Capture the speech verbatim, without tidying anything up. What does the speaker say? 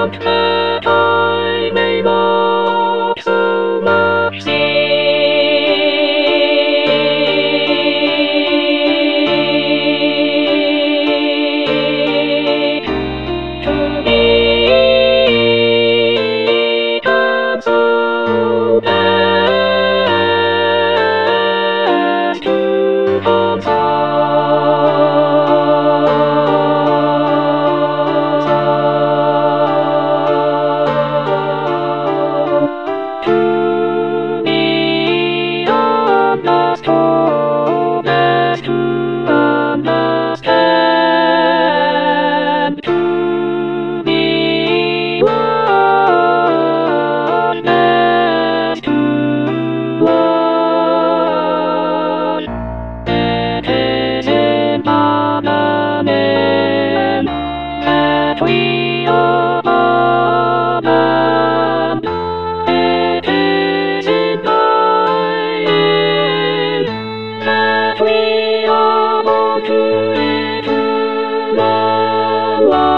want that I may not so much see. To me, I'm so bad to To me, I'm not so bad to understand. To me, what best to what it is in common that we are common. It is in dying that we are born to live to love.